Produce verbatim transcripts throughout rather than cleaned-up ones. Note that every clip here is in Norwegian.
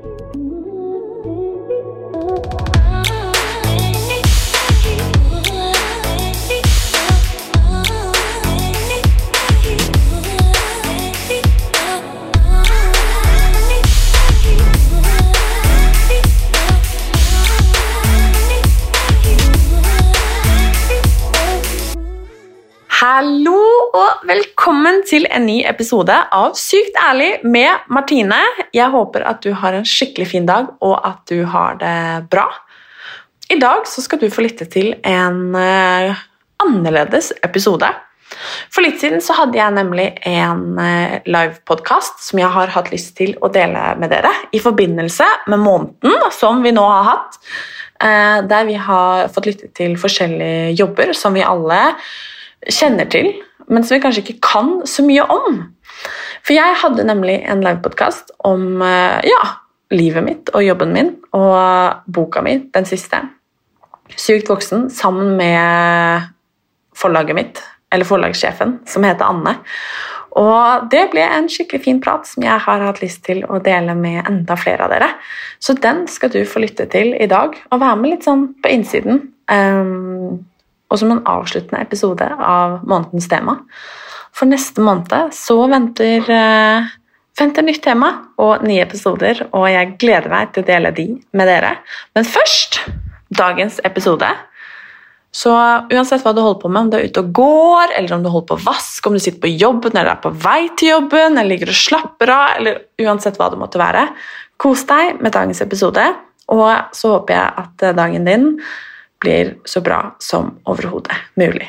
Hallo og velkommen til en ny episode av Sykt ærlig med Martine. Jeg håper at du har en skikkelig fin dag og at du har det bra. I dag så skal du få lytte til en uh, annerledes episode. For litt siden så hadde jeg nemlig en uh, live podcast som jeg har hatt lyst til å dele med dere i forbindelse med måneden som vi nå har hatt, uh, der vi har fått lytte til forskjellige jobber som vi alle kjenner til, men som vi kanskje ikke kan så mye om. For jeg hadde nemlig en live-podcast om ja, livet mitt og jobben min, og boka mi, den siste, Sykt voksen, sammen med forlaget mitt, eller forlagssjefen, som heter Anne. Og det ble en skikkelig fin prat som jeg har hatt lyst til å dele med enda flere av dere. Så den skal du få lytte til i dag, og være med litt sånn på innsiden. Um, og som en avsluttende episode av månedens tema. For neste måned så venter, uh, venter nytt tema og nye episoder, og jeg gleder meg til å dele de med dere. Men først, dagens episode. Så uansett hva du holder på med, om du er ute og går, eller om du holder på å vaske, om du sitter på jobben, eller er på vei til jobben, eller ligger og slapper av, eller uansett hva det måtte være, kos deg med dagens episode, og så håper jeg at dagen din blir så bra som overhodet mulig.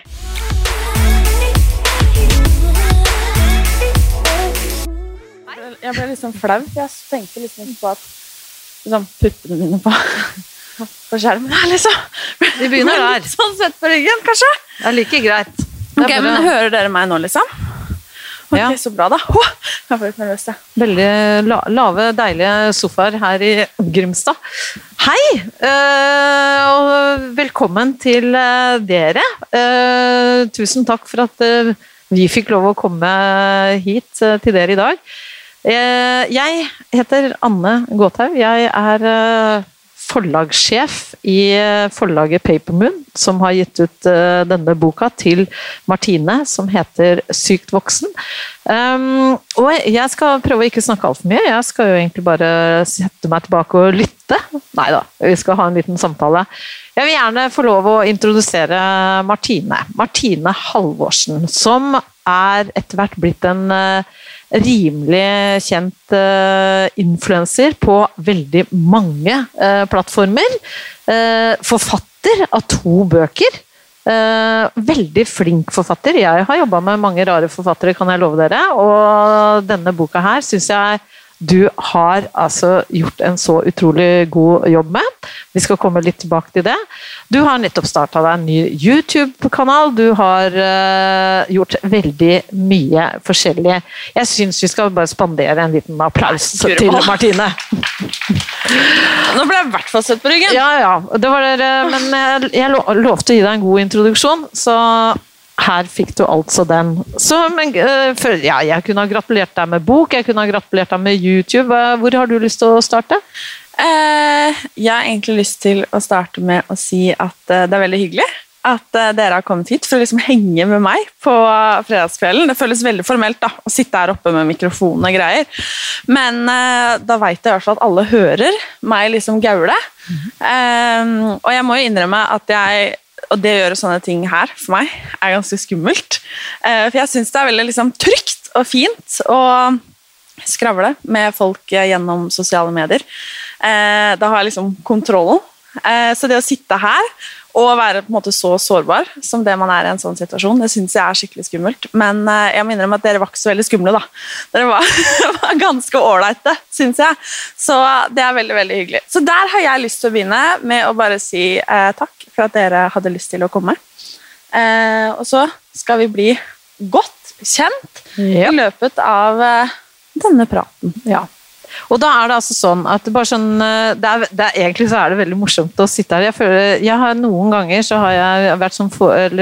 Jeg ble liksom flau, for jeg tenkte liksom på at liksom, puppene mine på, på skjermen her, liksom. Vi begynner der. Sånn sett på ryggen, kanskje? Det er like greit. Ok, bare... men hører dere meg nå, liksom? Ok, ja. Så bra da. Oh, jeg får litt nervøs, ja. Veldig la lave, deilige sofaer her i Grimstad. Hei, uh, og velkommen til uh, dere. Uh, tusen takk for at uh, vi fikk lov å komme hit uh, til dere i dag. Uh, jeg heter Anne Gåthaug. Jeg er uh, forlagssjef i forlaget Papermoon, som har gitt ut uh, denne boka til Martine, som heter Sykt voksen. Um, og jeg skal prøve å ikke snakke alt for mye. Jeg skal jo egentlig bare sette meg tilbake og lytte. Neida, vi skal ha en liten samtale. Jeg vil gjerne få lov å introdusere Martine. Martine Halvorsen, som er etter hvert blitt en uh, rimelig kjent uh, influencer på veldig mange uh, plattformer. Uh, forfatter av to bøker. Uh, veldig flink forfatter. Jeg har jobbet med mange rare forfattere, kan jeg love dere. Og denne boka her synes jeg du har altså gjort en så utrolig god jobb med. Vi skal komme litt tilbake til det. Du har nettopp startet deg en ny YouTube-kanal. Du har uh, gjort veldig mye forskjellig. Jeg synes vi skal bare spandere en liten applaus Nei, til Martine. Nå ble jeg i hvert fall sett på ryggen. Ja, ja. Det var det, men jeg, jeg lovte å gi deg en god introduksjon, så her fikk du altså den. Så, men, uh, for, ja, jeg kunne ha gratulert deg med bok, jeg kunne ha gratulert deg med YouTube. Uh, hvor har du lyst til å starte? Uh, jeg har egentlig lyst til å starte med å si at uh, det er veldig hyggelig at uh, dere har kommet hit for å liksom henge med meg på uh, fredagskvelden. Det føles veldig formelt da, å sitte her oppe med mikrofonen og greier. Men uh, da vet jeg i hvert fall at alle hører meg liksom gaule. Mm-hmm. uh, og jeg må jo innrømme at jeg og det å gjøre sånne ting her, for meg, er ganske skummelt. Uh, for jeg synes det er veldig liksom, trygt og fint å skravle med folk gjennom sosiale medier. Uh, da har jeg liksom kontrollen. Uh, så det å sitte her og være på en måte så sårbar som det man er i en sånn situasjon, det synes jeg er skikkelig skummelt. Men uh, jeg minner om at dere var ikke så veldig skumle da. Dere var, var ganske ålreite, synes jeg. Så det er veldig, veldig hyggelig. Så der har jeg lyst til å begynne med å bare si uh, takk for at dere hadde lyst til å komme. Eh, og så skal vi bli godt kjent yep. i løpet av eh, denne praten. Ja. Og da er det altså sånn at det bare sånn, det er, det er, egentlig så er det veldig morsomt å sitte her. Jeg føler, jeg har noen ganger så har jeg vært som for, eller holdt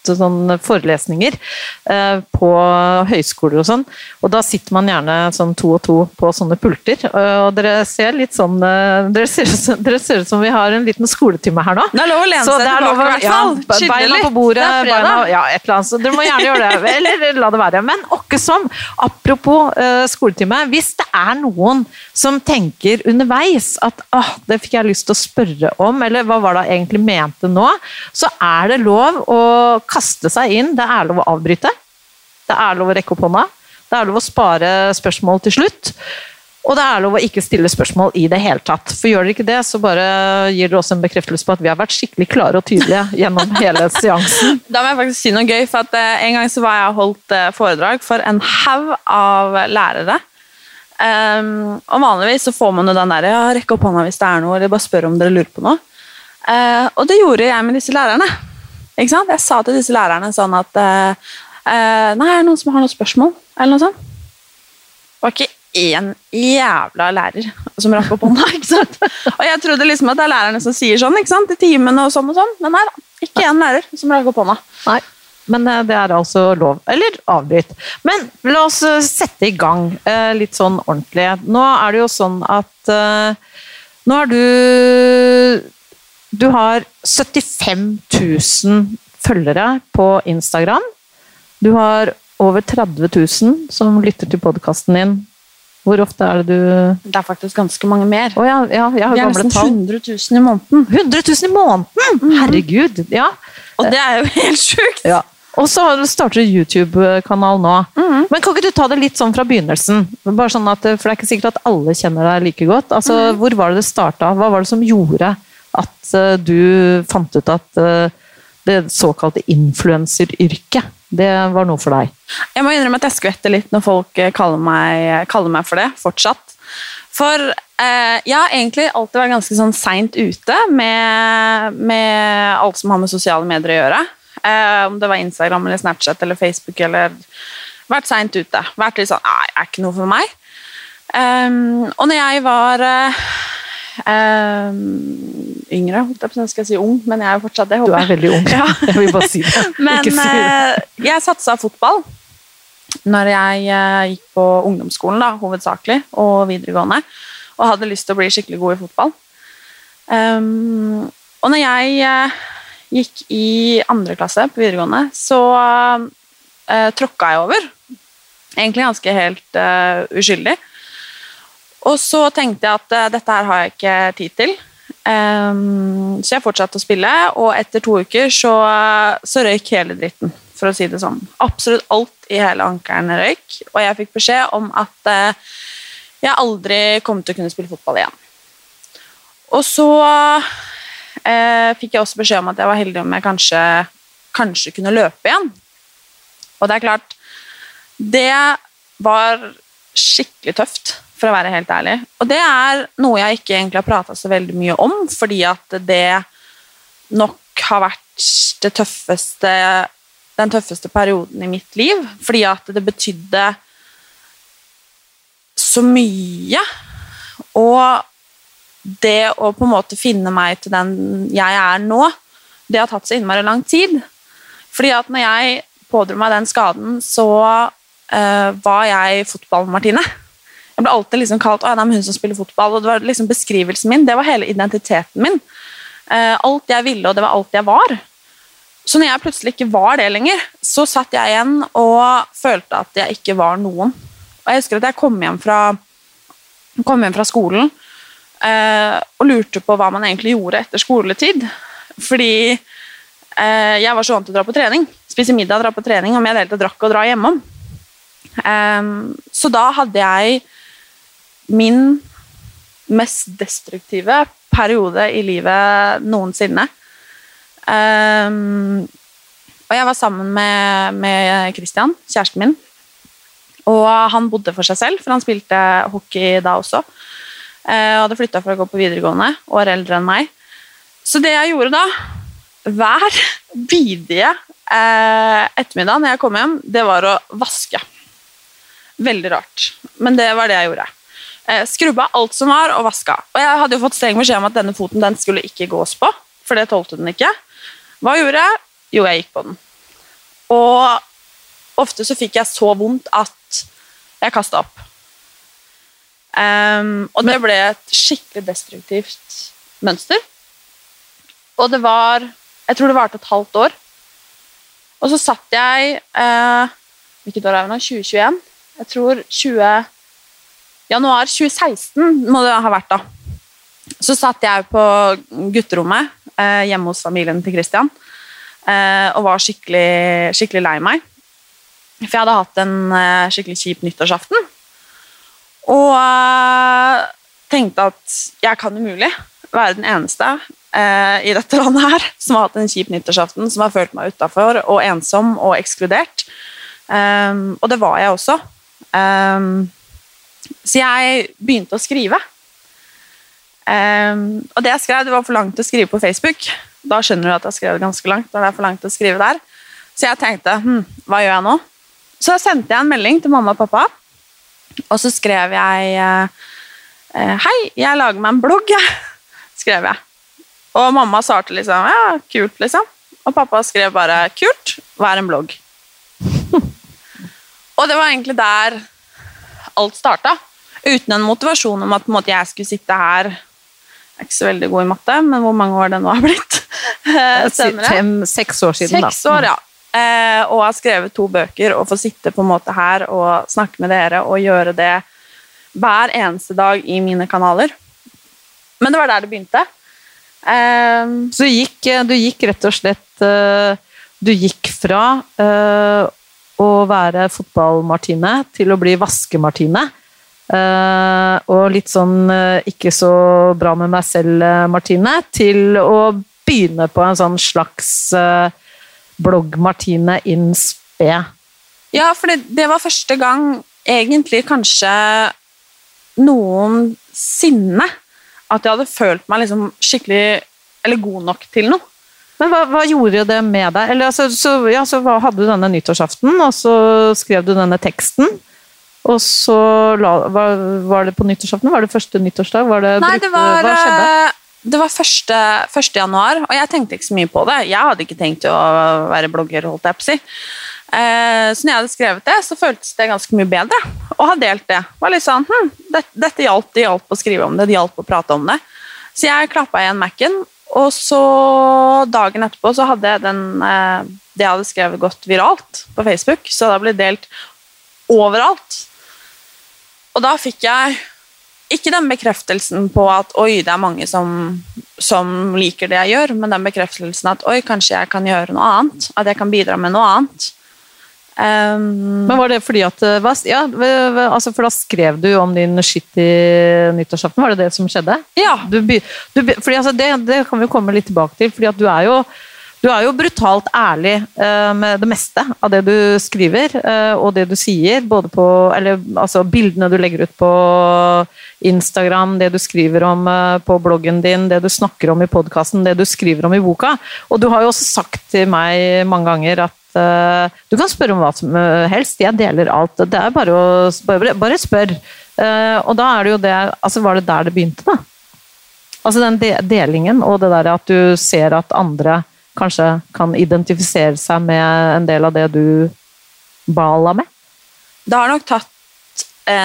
sånn forelesninger eh, på høyskoler og sånn, og da sitter man gjerne sånn to og to på sånne pulter, og dere ser litt sånn, dere ser, dere ser ut som vi har en liten skoletime her nå. Det er lov å lene seg tilbake i hvert fall. Ja, beina på bordet, beina, ja, et eller annet, så dere må gjerne gjøre det, eller la det være. Men åkke som, apropos uh, skoletime, hvis det er noen som tenker underveis at ah, det fikk jeg lyst til å spørre om, eller hva var det egentlig mente nå, så er det lov å kaste seg inn, det er lov å avbryte, det er lov å rekke opp hånda, det er lov å spare spørsmål til slutt, og det er lov å ikke stille spørsmål i det hele tatt. For gjør dere ikke det, så bare gir dere også en bekreftelse på at vi har vært skikkelig klare og tydelige gjennom hele seansen. Da må jeg faktisk si noe gøy, for at en gang så var jeg holdt foredrag for en haug av lærere. Um, og vanligvis så får man jo den der, ja, rekke opp hånda hvis det er noe, eller bare spør om dere lurer på noe. Uh, og det gjorde jeg med disse lærerne. Ikke sant? Jeg sa til disse lærerne sånn at uh, uh, nei, er det noen som har noen spørsmål? Eller noe sånt? Det var ikke en jævla lærer som rakk opp hånda, ikke sant? Og jeg trodde liksom at det er lærerne som sier sånn, ikke sant? I timen og sånn og sånn. Men nei da, ikke en lærer som rakk opp hånda. Nei, men uh, det er altså lov. Eller avbryt. Men la oss uh, sette i gang uh, litt sånn ordentlig. Nå er det jo sånn at uh, nå er du Du har syttifem tusen følgere på Instagram. Du har over tretti tusen som lytter til podcasten din. Hvor ofte er det du... Det er faktisk ganske mange mer. Å ja, ja, jeg har det er gamle nesten tall. hundre tusen i måneden. hundre tusen i måneden? Mm. Herregud, ja. Og det er jo helt sjukt. Ja. Og så starter du YouTube-kanal nå. Mm. Men kan ikke du ta det litt sånn fra begynnelsen? Bare sånn at, for det er ikke sikkert at alle kjenner deg like godt. Altså, mm. Hvor var det det startet? Hva var det som gjorde at uh, du fant ut at uh, det såkalte influenceryrket, det var noe for deg? Jeg må innrømme at jeg skvetter litt når folk kaller meg, kaller meg for det, fortsatt. For eh, jeg har egentlig alltid vært ganske sånn sent ute med, med alt som har med sosiale medier å gjøre. Eh, om det var Instagram eller Snapchat eller Facebook, eller vært sent ute. Vært litt sånn, nei, det er ikke noe for meg. Um, og når jeg var uh, yngre, jeg skal si ung, men jeg er jo fortsatt det. Du er veldig ung, ja. Jeg vil bare si det. Men si det. Uh, jeg satset fotball når jeg uh, gikk på ungdomsskolen, da, hovedsakelig, og videregående, og hadde lyst til å bli skikkelig god i fotball. Um, og når jeg uh, gikk i andre klasse på videregående, så uh, tråkka jeg over. Egentlig ganske helt uh, uskyldig. Og så tenkte jeg at uh, dette her har jeg ikke tid til. Um, så jeg fortsatte å spille, og etter to uker så, uh, så røyk hele dritten, for å si det sånn. Absolutt alt i hele ankelen røyk, og jeg fikk beskjed om at uh, jeg aldri kom til å kunne spille fotball igjen. Og så uh, fikk jeg også beskjed om at jeg var heldig om jeg kanskje, kanskje kunne løpe igjen. Og det er klart, det var skikkelig tøft, for å være helt ærlig. Og det er noe jeg ikke egentlig har pratet så veldig mye om, fordi at det nok har vært det tøffeste, den tøffeste perioden i mitt liv, fordi at det betydde så mye, og det å på en måte finne meg til den jeg er nå, det har tatt så innmari lang tid. Fordi at når jeg pådro meg den skaden, så uh, var jeg fotball-Martine. Jeg ble alltid liksom kalt, å, det er hun som spiller fotball, og det var liksom beskrivelsen min, det var hele identiteten min. Uh, alt jeg ville, og det var alt jeg var. Så når jeg plutselig ikke var det lenger, så satt jeg igjen og følte at jeg ikke var noen. Og jeg husker at jeg kom hjem fra, kom hjem fra skolen, uh, og lurte på hva man egentlig gjorde etter skoletid. Fordi uh, jeg var så vant til å dra på trening, spise middag, dra på trening, om jeg delte drakk og dra hjemom. Um, så da hadde jeg min mest destruktive periode i livet noensinne. Um, og jeg var sammen med, med Christian, kjæresten min, og han bodde for seg selv, for han spilte hockey da også, uh, og hadde flyttet for å gå på videregående, og er eldre enn meg. Så det jeg gjorde da, hver bidige uh, ettermiddag når jeg kom hjem, det var å vaske. Veldig rart, men det var det jeg gjorde. Skrubba alt som var og vaska. Og jeg hadde jo fått streng beskjed om at denne foten den skulle ikke gås på, for det tålte den ikke. Hva gjorde jeg? Jo, jeg gikk på den. og ofte så fikk jeg så vondt at jeg kastet opp. Um, og det ble et skikkelig destruktivt mønster. Og det var, jeg tror det var et halvt år. Og så satt jeg, eh, hvilket år er det nå? tjue tjueen? Jeg tror tjue januar tjue seksten må det ha vært da. Så satt jeg på gutterommet eh, hjemme hos familien til Christian eh, og var skikkelig, skikkelig lei meg. For jeg hadde hatt en eh, skikkelig kjip nyttårsaften. Og eh, tenkte at jeg kan umulig være den eneste eh, i dette landet her som har hatt en kjip nyttårsaften, som har følt meg utenfor og ensom og ekskludert. Um, og det var jeg også. Um, så jeg begynte å skrive. Um, og det jeg skrev, det var for langt å skrive på Facebook. Da skjønner du at jeg skrev ganske langt, da det er for langt å skrive der. Så jeg tenkte, hm, hva gjør jeg nå? Så sendte jeg en melding til mamma og pappa, og så skrev jeg eh, hei, jeg lager meg en blogg, skrev jeg. Og mamma svarte liksom, ja, kult liksom. Og pappa skrev bare, kult, hva er en blogg? Og det var egentlig der alt startet. Uten en motivasjon om at på en måte, jeg skulle sitte her. Jeg er ikke så veldig god i matte, men hvor mange år det nå har blitt? Fem, seks år siden da. Seks år, ja. Eh, og har skrevet to bøker, og får sitte på en måte her og snakke med dere og gjøre det hver eneste dag i mine kanaler. Men det var der det begynte. Eh, Så du gikk, du gikk rett og slett Du gikk fra uh, å være fotball-Martine til å bli vaske-Martine. Uh, og litt sånn uh, ikke så bra med meg selv, Martine, til å begynne på en sånn slags uh, blogg-Martine in spe. Ja, for det, det var første gang egentlig kanskje noensinne at jeg hadde følt meg liksom skikkelig eller god nok til noe. Men hva, hva gjorde det med deg? Eller, altså, så, ja, så hadde du denne nyttårsaften, og så skrev du denne teksten, og så la, var, var det på nyttårsaften? Var det første nyttårsdag? Var det, Nei, det var, hva skjedde? Det var første, første januar, og jeg tenkte ikke så mye på det. Jeg hadde ikke tenkt å være blogger, holdt jeg på å si. Eh, så når jeg hadde skrevet det, så føltes det ganske mye bedre å ha delt det. Det var litt sånn, hm, dette, dette hjalp, det hjalp å skrive om det, det hjalp å prate om det. Så jeg klappet igjen Mac'en, og så dagen etterpå så hadde jeg den, eh, det jeg hadde skrevet gått viralt på Facebook, så det ble delt overalt. Og da fikk jeg ikke den bekreftelsen på at oi, det er mange som, som liker det jeg gjør, men den bekreftelsen at oi, kanskje jeg kan gjøre noe annet, at jeg kan bidra med noe annet. Um, men var det fordi at ja, altså for da skrev du om din skitt i nyttårsaften, var det det som skjedde? Ja. Du, du, fordi altså det, det kan vi komme litt tilbake til, fordi at du er jo, du er jo brutalt ærlig uh, med det meste av det du skriver, uh, og det du sier, både på, eller altså bildene du legger ut på Instagram, det du skriver om uh, på bloggen din, det du snakker om i podcasten, det du skriver om i boka, og du har jo også sagt til meg mange ganger at du kan spørre om hva som helst, jeg deler alt, det er bare å bare, bare spør, og da er det jo det, altså var det der det begynte da? Altså den de, delingen og det der at du ser at andre kanskje kan identifisere seg med en del av det du bala med? Det har nok tatt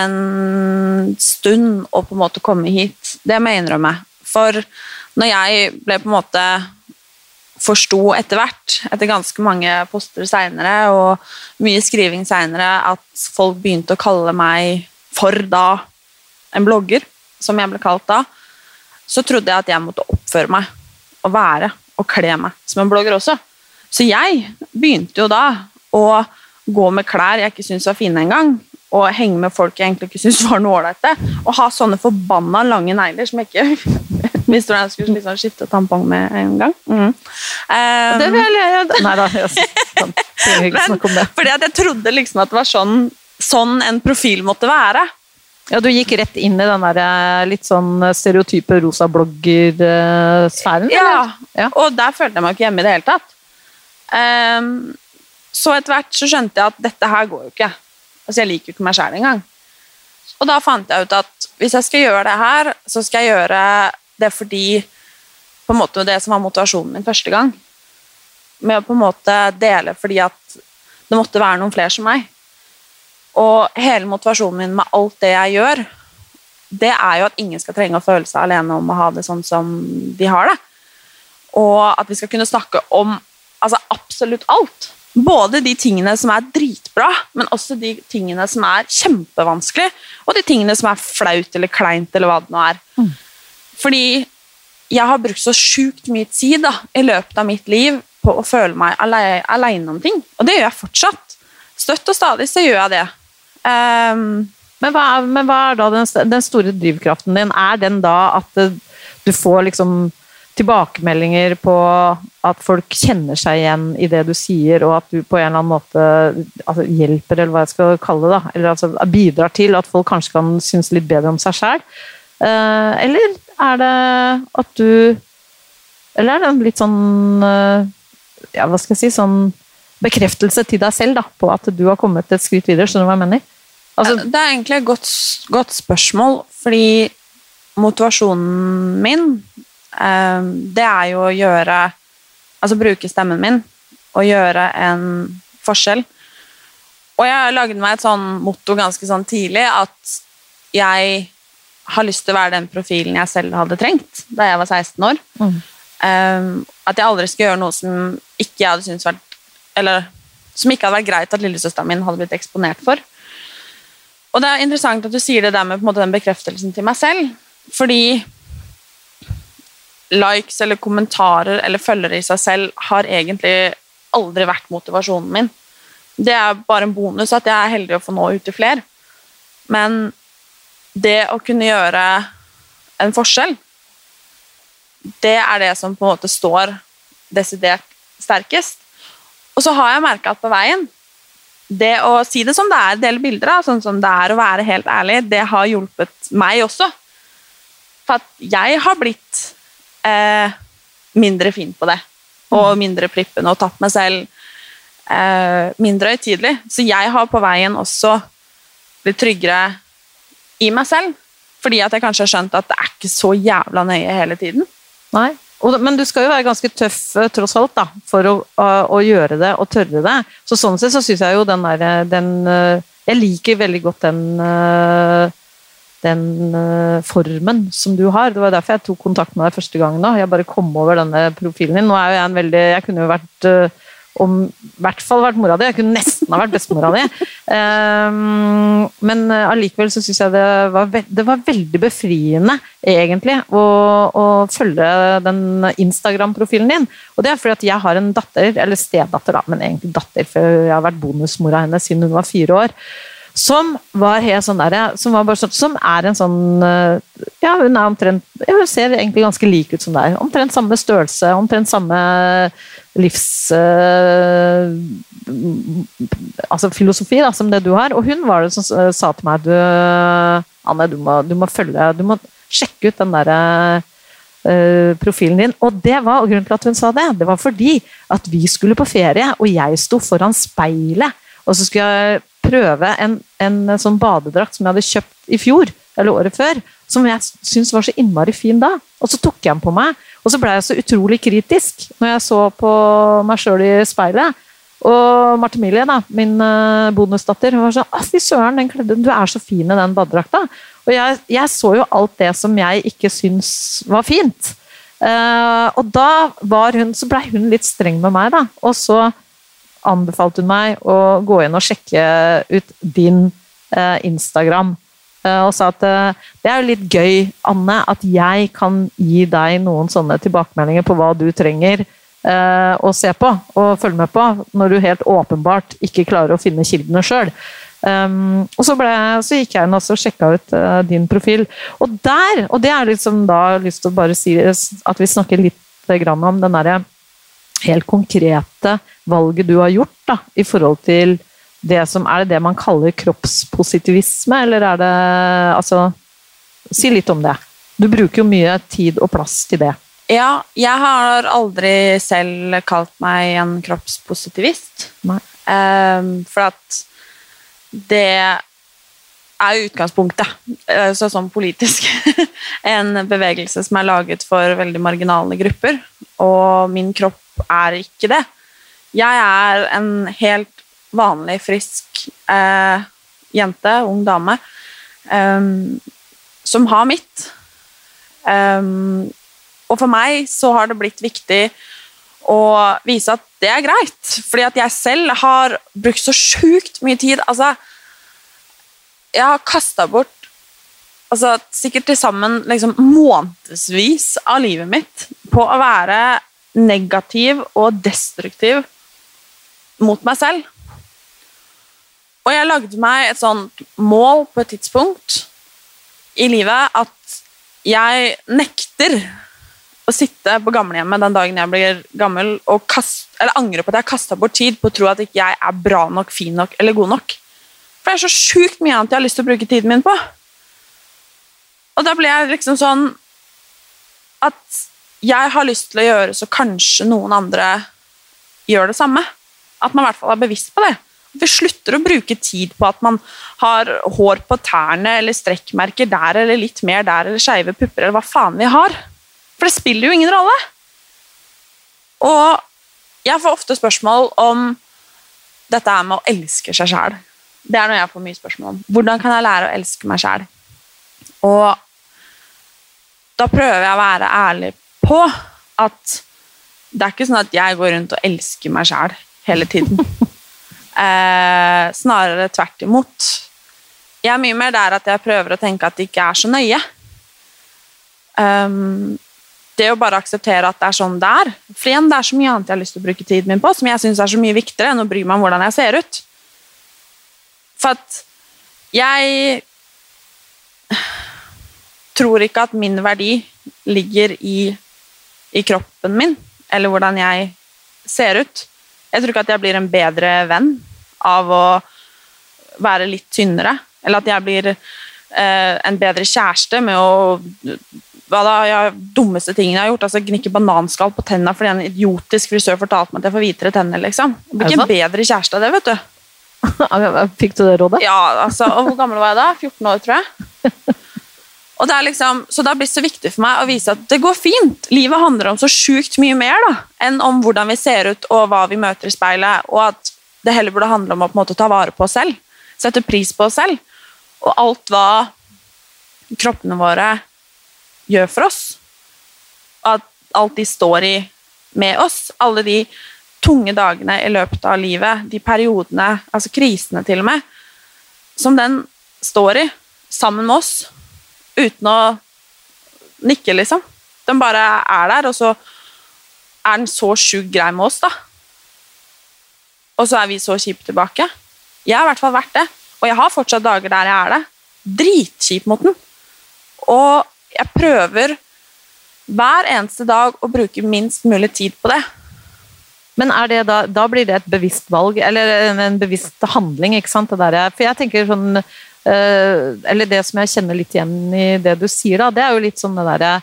en stund å på en måte komme hit, det må jeg innrømme, for når jeg ble på en måte forsto etter hvert, etter ganske mange poster senere, og mye skriving senere, at folk begynte å kalle meg for da en blogger, som jeg ble kalt da, så trodde jeg at jeg måtte oppføre meg, og være, og kle meg som en blogger også. Så jeg begynte jo da å gå med klær jeg ikke syntes var fine engang, og henge med folk jeg egentlig ikke syntes var noe ålreite, og ha sånne forbanna lange negler som jeg ikke visste hvordan jeg skulle liksom skifte tampong med en gang. Mm. Um, det vil jeg gjøre. Nei da, jeg trenger ikke snakke om det. Fordi at jeg trodde liksom at det var sånn, sånn en profil måtte være. Ja, du gikk rett inn i den der litt sånn stereotype rosa blogger-sfæren? Ja, ja, og der følte jeg meg ikke hjemme i det hele tatt. Um, så etter hvert så skjønte jeg at dette her går jo ikke. Altså, jeg liker jo ikke meg selv engang. Og da fant jeg ut at hvis jeg skal gjøre det her, så skal jeg gjøre det fordi på en måte det som var motivasjonen min første gang. Med å på en måte dele fordi at det måtte være noen flere som meg. Og hele motivasjonen min med alt det jeg gjør, det er jo at ingen skal trenge å føle seg alene om å ha det sånn som de har det. Og at vi skal kunne snakke om altså, absolutt alt. Både de tingene som er dritbra, men også de tingene som er kjempevanskelig, og de tingene som er flaut eller kleint, eller hva det nå er. Mm. Fordi jeg har brukt så sjukt mye tid da, i løpet av mitt liv på å føle meg alene, alene om ting. Og det gjør jeg fortsatt. Støtt og stadig så gjør jeg det. Um, men, hva er, men hva er da den, den store drivkraften din? Er den da at du får liksom tilbakemeldinger på at folk kjenner seg igjen i det du sier, og at du på en eller annen måte altså, hjelper, eller hva jeg skal kalle det, da, eller altså, bidrar til at folk kanskje kan synes litt bedre om seg selv? Uh, eller er det at du eller er det litt sånn uh, ja, hva skal jeg si, sånn bekreftelse til deg selv da, på at du har kommet et skritt videre, skjønner du hva jeg mener? Altså, det er egentlig et godt, godt spørsmål, fordi motivasjonen min um, det er jo å gjøre altså bruke stemmen min og gjøre en forskjell. Og jeg lagde meg et sånn motto ganske sånn tidlig at jeg har lyst til å være den profilen jeg selv hadde trengt da jeg var seksten år. Mm. Um, at jeg aldri skal gjøre noe som ikke jeg hadde syntes vært, eller som ikke hadde vært greit at lillesøsteren min hadde blitt eksponert for. Og det er interessant at du sier det der med på en måte den bekreftelsen til meg selv, fordi likes eller kommentarer eller følgere i seg selv har egentlig aldri vært motivasjonen min. Det er bare en bonus at jeg er heldig å få nå ut til flere. Men det å kunne gjøre en forskjell, det er det som på en måte står desidert sterkest. Og så har jeg merket at på veien, det å si det som det er, dele bilder av, sånn som det er å være helt ærlig, det har hjulpet meg også. For at jeg har blitt eh, mindre fin på det, og mindre prippen, og tatt meg selv eh, mindre høytidelig. Så jeg har på veien også blitt tryggere i meg selv, fordi at jeg kanskje har skjønt at det er ikke så jævla nøye hele tiden. Nei, og, men du skal jo være ganske tøff tross alt da, for å, å, å gjøre det og tørre det. Så sånn sett så synes jeg jo den der, den, jeg liker veldig godt den, den formen som du har. Det var derfor jeg tok kontakt med deg første gangen da. Jeg bare kom over denne profilen din. Nå er jo jeg en veldig, jeg kunne jo vært om i hvert fall vært mora di, jeg kunne nesten ha vært bestemora di. Um, men allikevel så synes jeg det var, ve- det var veldig befriende egentlig å, å følge den Instagram-profilen din. Og det er fordi at jeg har en datter, eller stedatter da, men egentlig datter, for jeg har vært bonusmora henne siden hun var fire år. Som var helt sånn der, som var bare sånn, som er en sånn, ja, hun er omtrent, ja, hun ser egentlig ganske lik ut som det er. Omtrent samme størrelse, omtrent samme livs, uh, altså filosofi da, som det du har. Og hun var det som sa til meg, du, Anne, du må, du må følge, du må sjekke ut den der uh, profilen din. Og det var, og grunnen til at hun sa det, det var fordi at vi skulle på ferie, og jeg sto foran speilet, og så skulle jeg prøve en, en sånn badedrakt som jeg hadde kjøpt i fjor, eller året før, som jeg syntes var så innmari fin da. Og så tok jeg den på meg, og så ble jeg så utrolig kritisk når jeg så på meg selv i speilet. Og Marte Emilie, da, min bonusdatter, hun var sånn, «Å, fy søren, den kledde, du er så fin i den badedrakta». Og jeg, jeg så jo alt det som jeg ikke syntes var fint. Uh, og da var hun, så ble hun litt streng med meg da, og så anbefalte hun meg å gå inn og sjekke ut din eh, Instagram. Eh, og sa at eh, det er jo litt gøy, Anne, at jeg kan gi deg noen sånne tilbakemeldinger på hva du trenger eh, å se på og følge med på, når du helt åpenbart ikke klarer å finne kildene selv. Um, og så, ble, så gikk jeg inn og sjekket ut uh, din profil. Og der, og det er liksom da lyst til å bare si at vi snakker litt grann om den der helt konkrete valget du har gjort da, i forhold til det som er det, det man kaller kroppspositivisme, eller er det, altså, si litt om det. Du bruker jo mye tid og plass til det. Ja, jeg har aldri selv kalt meg en kroppspositivist. Nei. Um, for at det er jo utgangspunktet, så sånn politisk, en bevegelse som er laget for veldig marginale grupper, og min kropp er ikke det. Jeg er en helt vanlig, frisk eh, jente, ung dame, eh, som har mitt. Um, og for meg så har det blitt viktig å vise at det er greit, fordi at jeg selv har brukt så sjukt mye tid, altså jeg har kastet bort altså, sikkert til sammen liksom, månedsvis av livet mitt på å være negativ og destruktiv mot meg selv. Og jeg lagde meg et sånt mål på et tidspunkt i livet at jeg nekter å sitte på gamlehjemmet den dagen jeg blir gammel og kast, eller angre på at jeg kastet bort tid på å tro at ikke jeg er bra nok, fin nok eller god nok. For det er så sjukt mye annet jeg har lyst til å bruke tiden min på. Og da blir jeg liksom sånn at jeg har lyst til å gjøre så kanskje noen andre gjør det samme. At man i hvert fall er bevisst på det. Vi slutter å bruke tid på at man har hår på tærne eller strekkmerker der eller litt mer der eller skeive pupper eller hva faen vi har. For det spiller jo ingen rolle. Og jeg får ofte spørsmål om dette er med å elske seg selv. Det er noe jeg får mye spørsmål om. Hvordan kan jeg lære å elske meg selv? Og da prøver jeg å være ærlig på at det er ikke sånn at jeg går rundt og elsker meg selv hele tiden. Eh, snarere tvert imot. Jeg er mye mer der at jeg prøver å tenke at det ikke er så nøye. Um, det å bare akseptere at det er sånn det er. For igjen, det er så mye annet jeg har lyst til å bruke tiden min på, som jeg synes er så mye viktigere enn å bry meg om hvordan jeg ser ut. For at jeg tror ikke at min verdi ligger i, i kroppen min, eller hvordan jeg ser ut. Jeg tror ikke at jeg blir en bedre venn av å være litt tynnere, eller at jeg blir eh, en bedre kjæreste med å hva da, jeg, dummeste tingene jeg har gjort, altså gnikke bananskall på tennene fordi en idiotisk frisør fortalte meg at jeg får hvitere tenner, liksom. Jeg blir ikke en bedre kjæreste av det, vet du. Fikk du det rådet? Ja, altså, og hvor gammel var jeg da? fjorten år, tror jeg. Og det er liksom, så da blir det så viktig for meg å vise at det går fint. Livet handler om så sjukt mye mer da, enn om hvordan vi ser ut og hva vi møter i speilet, og at det heller burde handle om å på en måte ta vare på oss selv, sette pris på oss selv, og alt hva kroppene våre gjør for oss, og at alt de står i med oss, alle de tunge dagene i løpet av livet, de periodene, altså krisene til og med, som den står i, sammen med oss, uten å nikke, liksom. Den bare er der, og så er den så sjukt grei med oss, da. Og så er vi så kjipe tilbake. Jeg har i hvert fall vært det, og jeg har fortsatt dager der jeg er det. Dritkjip mot den. Og jeg prøver hver eneste dag å bruke minst mulig tid på det. Men er det da, da blir det et bevisst valg, eller en, en bevisst handling, ikke sant? Det der, for jeg tenker sånn, Uh, eller det som jeg kjenner litt igjen i det du sier da, det er jo litt sånn det der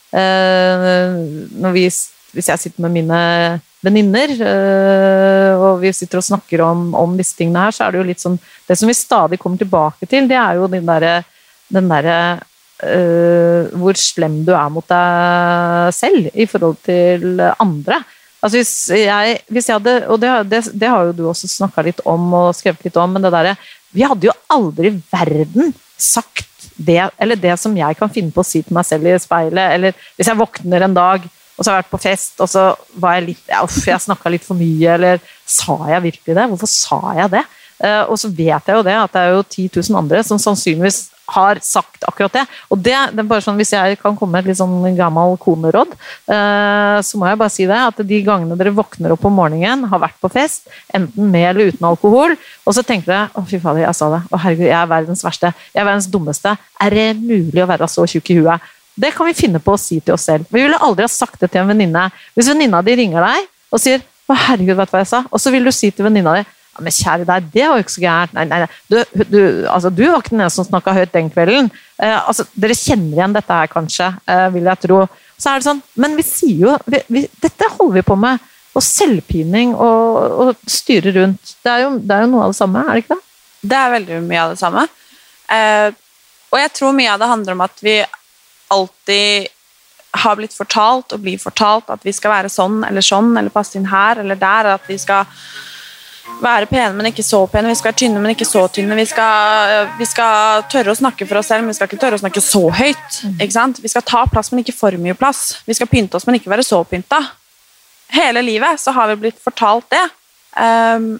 uh, når vi, hvis jeg sitter med mine venninner uh, og vi sitter og snakker om, om disse tingene her, så er det jo litt sånn, det som vi stadig kommer tilbake til, det er jo den der, den der uh, hvor slem du er mot deg selv i forhold til andre. Altså hvis jeg, hvis jeg hadde, og det, det, det har jo du også snakket litt om og skrevet litt om, men det der, vi hadde jo aldri i verden sagt det, eller det som jeg kan finne på å si til meg selv i speilet, eller hvis jeg våkner en dag, og så har jeg vært på fest, og så var jeg litt, ja, uff, jeg snakket litt for mye, eller sa jeg virkelig det? Hvorfor sa jeg det? Uh, og så vet jeg jo det, at det er jo ti tusen andre som sannsynligvis har sagt akkurat det. Og det, det er bare sånn, hvis jeg kan komme med et litt sånn gammel koneråd, uh, så må jeg bare si det, at de gangene dere våkner opp om morgenen, har vært på fest, enten med eller uten alkohol, og så tenker dere, å fy fader, jeg sa det, å herregud, jeg er verdens verste, jeg er verdens dummeste, er det mulig å være så tjukk i huet? Det kan vi finne på å si til oss selv. Vi ville aldri ha sagt det til en venninne. Hvis venninna di ringer deg og sier, å herregud, vet du hva jeg sa? Og så vil du si til venninna di, ja, men kjære deg, det var jo ikke så gærent. Nei, nei, nei. Du, du, altså, du var ikke den eneste som snakket høyt den kvelden. Eh, altså, dere kjenner igjen dette her kanskje, eh, vil jeg tro. Så er det sånn, men vi sier jo, vi, vi, dette holder vi på med, og selvpining og, og styre rundt. Det er, jo, det er jo noe av det samme, er det ikke det? Det er veldig mye av det samme. Eh, og jeg tror mye av det handler om at vi alltid har blitt fortalt og blir fortalt at vi skal være sånn eller sånn, eller passe inn her eller der, at vi skal være pene, men ikke så pene. Vi skal være tynne, men ikke så tynne. Vi skal, vi skal tørre å snakke for oss selv, men vi skal ikke tørre å snakke så høyt. Ikke sant? Vi skal ta plass, men ikke for mye plass. Vi skal pynte oss, men ikke være så pynta. Hele livet så har vi blitt fortalt det. Um,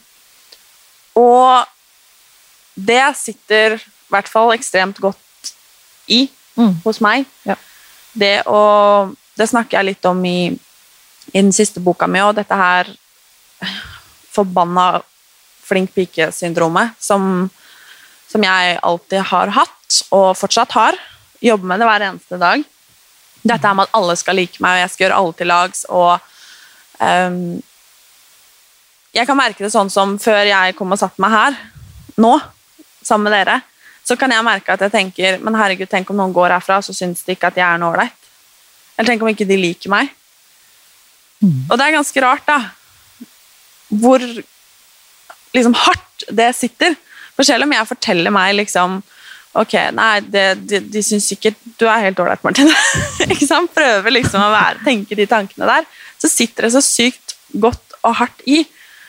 og det sitter i hvert fall ekstremt godt i mm. hos meg. Ja. Det, å, det snakker jeg litt om i, i den siste boka mi, og dette her forbanna flink pike-syndromet, som, som jeg alltid har hatt, og fortsatt har. Jobber med det hver eneste dag. Dette her med at alle skal like meg, og jeg skal gjøre alle til lags, og um, jeg kan merke det sånn som før jeg kom og satt meg her, nå, sammen med dere, så kan jeg merke at jeg tenker, men herregud, tenk om noen går herfra, så synes de ikke at jeg er noe ålreit. Eller tenk om ikke de liker meg. Mm. Og det er ganske rart da, hvor liksom hardt det sitter. For selv om jeg forteller meg liksom, ok, nei, det, de, de synes sikkert du er helt ålreit, Martine. Ikke sant? Prøver liksom å være, tenke de tankene der. Så sitter det så sykt godt og hardt i.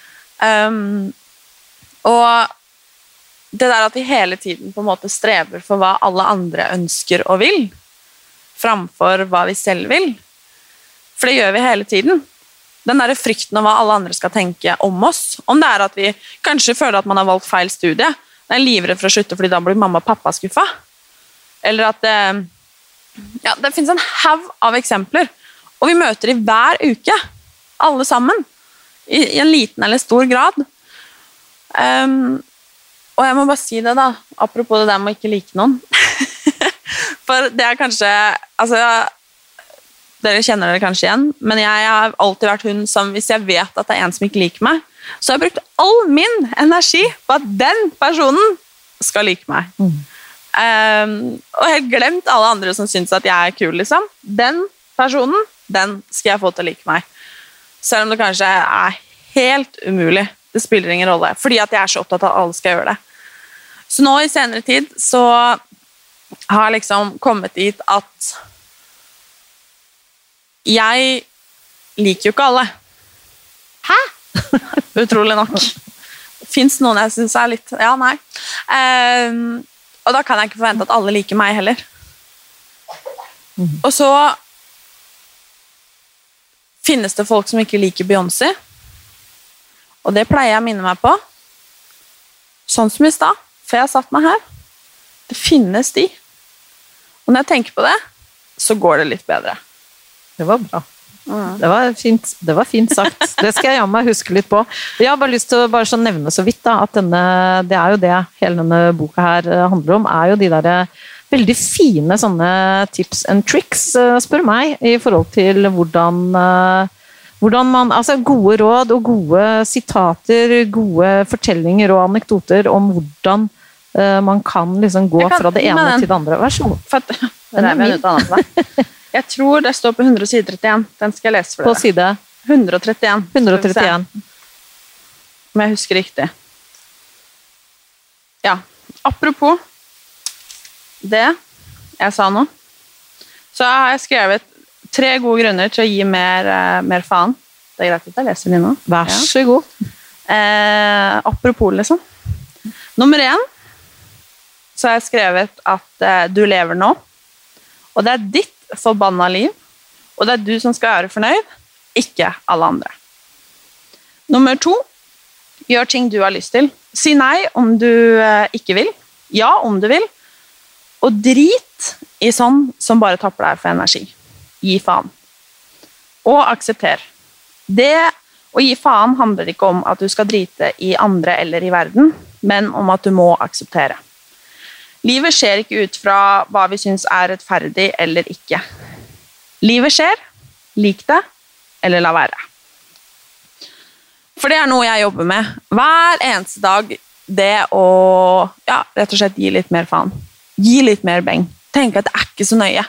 Um, og det der at vi hele tiden på en måte strever for hva alle andre ønsker og vil, framfor hva vi selv vil. For det gjør vi hele tiden. Den der frykten av hva alle andre skal tenke om oss. Om det er at vi kanskje føler at man har valgt feil studie. Det er livredd for å slutte, fordi da blir mamma og pappa skuffet. Eller at det, ja, det finnes en haug av eksempler. Og vi møter de hver uke. Alle sammen. I, i en liten eller stor grad. Um, og jeg må bare si det da. Apropos det der med å ikke like noen. For det er kanskje... Altså... Dere kjenner dere kanskje igjen, men jeg har alltid vært hun som, hvis jeg vet at det er en som ikke liker meg, så har jeg brukt all min energi på at den personen skal like meg. Mm. Um, og jeg har glemt alle andre som synes at jeg er kul, liksom. Den personen, den skal jeg få til å like meg. Selv om det kanskje er helt umulig. Det spiller ingen rolle, fordi at jeg er så opptatt av at alle skal gjøre det. Så nå i senere tid, så har jeg liksom kommet dit at jeg liker jo ikke alle. Hæ? Utrolig nok. Finns noen jeg synes er litt... Ja, nei. Um, og da kan jeg ikke forvente at alle liker meg heller. Mm. Og så finnes det folk som ikke liker Beyoncé. Og det pleier jeg å minne meg på. Sånn som i sted, før jeg satt meg her. Det finnes de. Og når jeg tenker på det, så går det litt bedre. Det var bra. Mm. Det var fint, det var fint sagt. Det skal jeg jammen huske litt på. Jeg har bare lyst til å bare så nevne så vidt da, at denne, det er jo det hele denne boka her handler om, er jo de der veldig fine sånne tips and tricks, spør meg, i forhold til hvordan, hvordan man, altså gode råd og gode sitater, gode fortellinger og anekdoter om hvordan man kan liksom gå kan, fra det ene til det andre. Vær så god. For at, den er min. Jeg tror det står på hundre trettien. Den skal jeg lese for dere. På side? hundre trettien. hundre trettien. Om jeg husker riktig. Ja, apropos det jeg sa nå, så har jeg skrevet tre gode grunner til å gi mer, mer faen. Det er greit at jeg leser det nå. Vær så god. Eh, apropos liksom. Nummer én, så har jeg skrevet at eh, du lever nå, og det er ditt forbanna liv, og det er du som skal være fornøyd, ikke alle andre. Nummer to, gjør ting du har lyst til. Si nei om du eh, ikke vil, ja om du vil, og drit i sånn som bare tapper deg for energi. Gi faen. Og aksepter. Det å gi faen handler ikke om at du skal drite i andre eller i verden, men om at du må akseptere. Livet skjer ikke ut fra hva vi synes er rettferdig eller ikke. Livet skjer, lik det, eller la være. For det er noe jeg jobber med. Hver eneste dag, det å, ja, rett og slett gi litt mer faen. Gi litt mer beng. Tenk at det er ikke så nøye.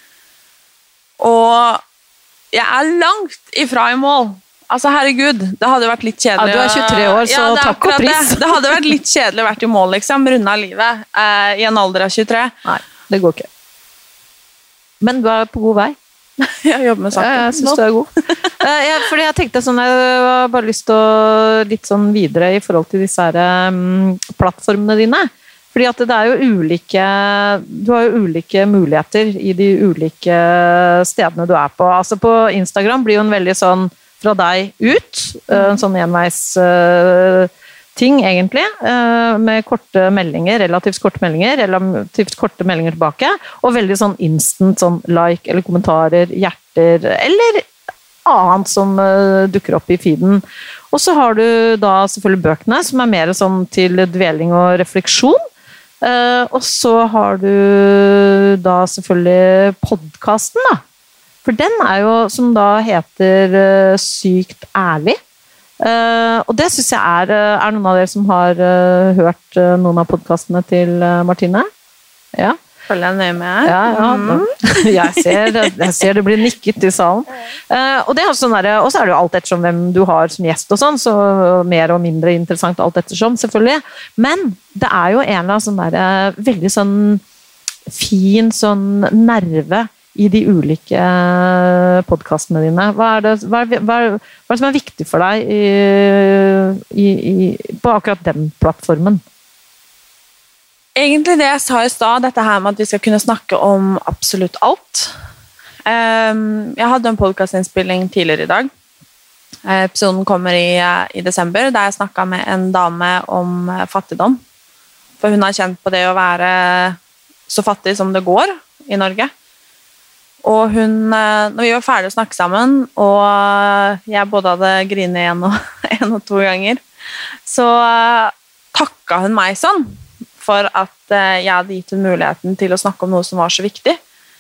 Og jeg er langt ifra i mål. Altså, herregud, det hadde vært litt kjedelig. Ja, du er tjuetre år, så ja, takk og pris. Det. det hadde vært litt kjedelig å vært i mål, liksom, rundt av livet, eh, i en alder av tjuetre. Nei, det går ikke. Men du er på god vei. Jeg jobber med saken. Ja, jeg synes du er god. jeg, fordi jeg tenkte sånn, jeg har bare lyst til å litt sånn videre i forhold til disse her um, plattformene dine. Fordi at det er jo ulike, du har jo ulike muligheter i de ulike stedene du er på. Altså på Instagram blir jo en veldig sånn fra deg ut, en sånn enveis uh, ting egentlig, uh, med korte meldinger, relativt korte meldinger, relativt korte meldinger tilbake, og veldig sånn instant, sånn like eller kommentarer, hjerter, eller annet som uh, dukker opp i feeden. Og så har du da selvfølgelig bøkene, som er mer sånn til dveling og refleksjon. Uh, og så har du da selvfølgelig podcasten da. For den er jo, som da heter uh, Sykt ærlig. Uh, og det synes jeg er, er noen av dere som har uh, hørt uh, noen av podcastene til uh, Martine. Ja. Følger jeg nøye med. Ja, ja. Mm. Jeg, ser, jeg ser det blir nikket i salen. Uh, og, det er sånn der, og så er det jo alt ettersom hvem du har som gjest og sånn, så mer og mindre interessant alt ettersom, selvfølgelig. Men det er jo en eller annen sånn der, veldig sånn fin sånn nerve i de ulike podcastene dine. Hva er det, hva er, hva er, hva er det som er viktig for deg i, i, i, på akkurat den plattformen? Egentlig det jeg sa i stad, dette her med at vi skal kunne snakke om absolutt alt. Jeg hadde en podcastinnspilling tidligere i dag. Episoden kommer i, i desember, der jeg snakket med en dame om fattigdom. For hun har kjent på det å være så fattig som det går i Norge. Og hun, når vi var ferdige å snakke sammen, og jeg både hadde grinet en og, en og to ganger, så takket hun meg sånn, for at jeg hadde gitt hun muligheten til å snakke om noe som var så viktig.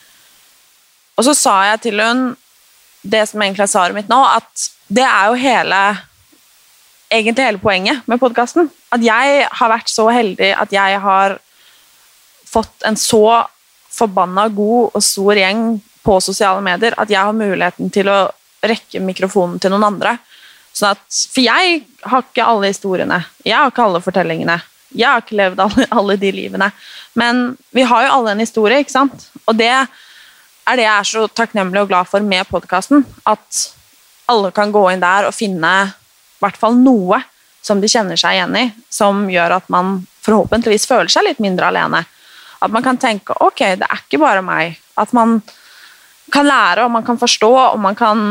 Og så sa jeg til hun, det som egentlig er svaret mitt nå, at det er jo hele, egentlig hele poenget med podcasten. At jeg har vært så heldig at jeg har fått en så forbannet god og stor gjeng på sosiale medier, at jeg har muligheten til å rekke mikrofonen til noen andre. Sånn at, for jeg har ikke alle historiene, jeg har ikke alle fortellingene, jeg har ikke levd alle, alle de livene, men vi har jo alle en historie, ikke sant? Og det er det jeg er så takknemlig og glad for med podcasten, at alle kan gå inn der og finne i hvert fall noe som de kjenner seg igjen i, som gjør at man forhåpentligvis føler seg litt mindre alene. At man kan tenke, ok, det er ikke bare meg. At man kan lære, og man kan forstå, og man kan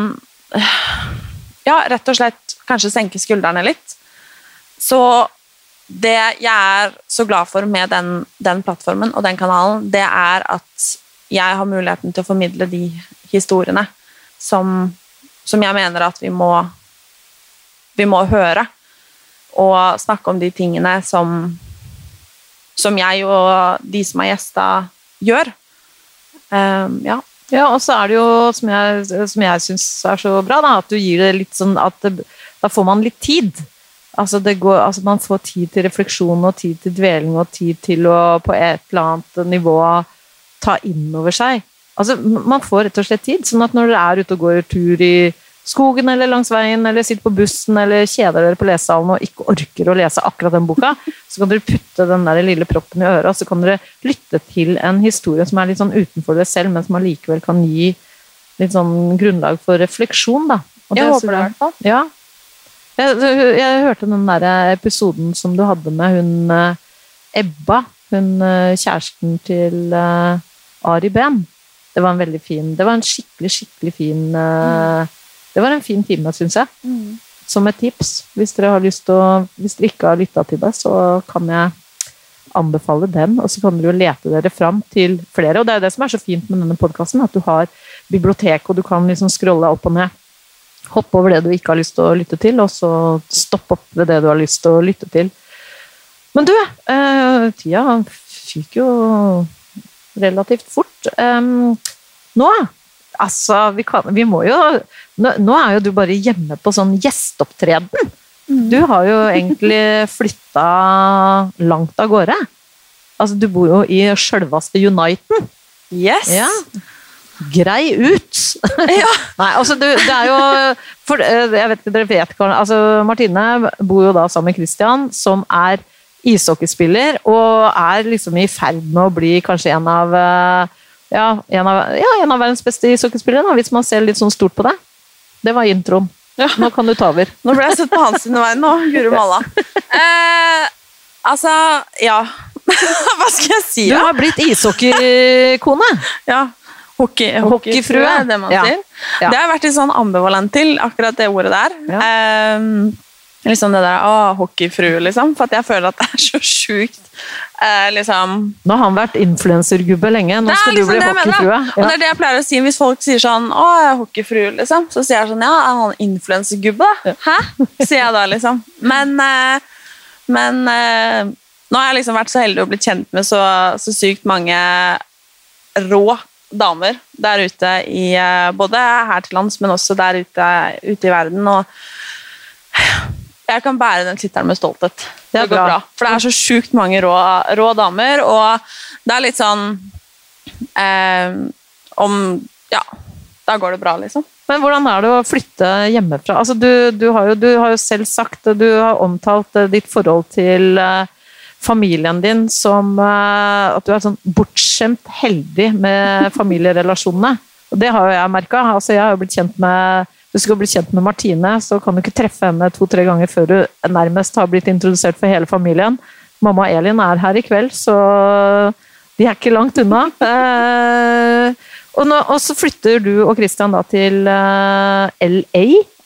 ja, rett og slett kanskje senke skuldrene litt. Så det jeg er så glad for med den, den plattformen og den kanalen, det er at jeg har muligheten til å formidle de historiene som, som jeg mener at vi må, vi må høre, og snakke om de tingene som som jeg og de som er gjester gjør. Um, ja. Ja, og så er det jo, som jeg, som jeg synes er så bra, da, at du gir det litt sånn, at det, da får man litt tid. Altså, det går, altså man får tid til refleksjon, og tid til dveling, og tid til å på et eller annet nivå ta inn over seg. Altså, man får rett og slett tid, sånn at når dere er ute og går tur i skogen eller langs veien, eller sitter på bussen, eller kjeder dere på lesesalen og ikke orker å lese akkurat den boka, så kan dere putte den der lille proppen i øret, og så kan dere lytte til en historie som er litt sånn utenfor dere selv, men som allikevel kan gi litt sånn grunnlag for refleksjon, da. Og jeg det, håper det i hvert fall. Ja. Jeg, jeg, jeg hørte den der episoden som du hadde med hun Ebba, hun kjæresten til uh, Ari Ben. Det var en veldig fin, det var en skikkelig, skikkelig fin uh, mm. Det var en fin time, synes jeg. Mm. Som et tips. Hvis dere har lyst til å, hvis dere ikke har lyttet til det, så kan jeg anbefale den, og så kan dere jo lete dere fram til flere. Og det er jo det som er så fint med denne podcasten, at du har bibliotek, og du kan liksom scrolle opp og ned. Hoppe over det du ikke har lyst til å lytte til, og så stoppe opp ved det du har lyst til å lytte til. Men du, eh, tida fyker jo relativt fort. Um, nå Altså, vi, kan, vi må jo nå, nå er jo du bare hjemme på sånn gjesteopptreden. Mm. Du har jo egentlig flyttet langt av gårde. Altså, du bor jo i selveste Uniten. Yes! Ja. Grei ut! Ja. Nei, altså, du, det er jo for, jeg vet ikke, dere vet ikke, altså, Martine bor jo da sammen med Christian, som er ishockeyspiller, og er liksom i ferd med å bli kanskje en av Ja, en av, ja, en av verdens beste ishockeyspillere, hvis man ser litt sånn stort på det. Det var introen. Ja. Nå kan du ta over. Nå ble jeg sett på hans sine vei nå, Guru Malla. Eh, altså, ja. Hva skal jeg si? Du Ja? har blitt ishockeykone. Ja. Hockey, Hockeyfrue. hockeyfrue, det man Ja. sier. Ja. Det har jeg vært litt sånn ambivalent til, akkurat det ordet der. Ja. Eh, liksom det der, å, hockeyfrue, liksom. For at jeg føler at det er så sjukt. Eh, liksom... Nå har han vært influencergubbe lenge, nå Det er skal du liksom bli det jeg mener, hockeyfrue. da. Og det er det jeg pleier å si hvis folk sier sånn, å, jeg er hockeyfrue, liksom. Så sier jeg sånn, ja, er han influencergubbe da? Hæ? Sier jeg da, liksom. Men, eh, men eh, nå har jeg liksom vært så heldig å bli kjent med så, så sykt mange rå damer der ute i, eh, både her til lands, men også der ute, ute i verden, og jeg kan bære den tittelen med stolthet. Det, Det er går bra. bra. For det er så sjukt mange rå, rå damer, og det er litt sånn eh, om, ja, da går det bra, liksom. Men hvordan er det å flytte hjemmefra? Altså, du, du, har jo, du har jo selv sagt, du har omtalt eh, ditt forhold til eh, familien din som eh, at du er sånn bortskjemt heldig med familierelasjonene. Og det har jo jeg merket. Altså, jeg har jo blitt kjent med, hvis du skal bli kjent med Martine, så kan du ikke treffe henne to-tre ganger før du nærmest har blitt introdusert for hele familien. Mamma og Elin er her i kveld, så de er ikke langt unna. Eh, og, nå, og så flytter du og Christian da til eh, L A.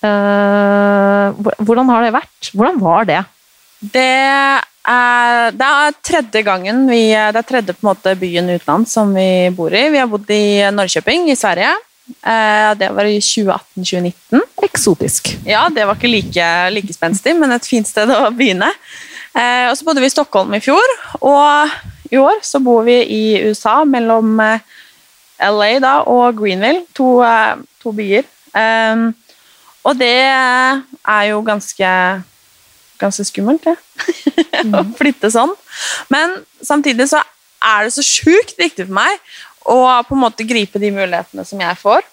Eh, hvordan har det vært? Hvordan var det? Det er, det er tredje gangen vi, det er tredje på en måte byen utenlands som vi bor i. Vi har bodd i Norrköping i Sverige. Eh, det var i tjue atten tjue nitten. Eksotisk. Ja, det var ikke like, like spenstig, men et fint sted å begynne. Eh, og så bodde vi i Stockholm i fjor, og i år så bor vi i U S A mellom eh, L A da, og Greenville, to, eh, to byer. Eh, og det er jo ganske, ganske skummelt, det. Mm. Å flytte sånn. Men samtidig så er det så sjukt viktig for meg å på en måte gripe de mulighetene som jeg får.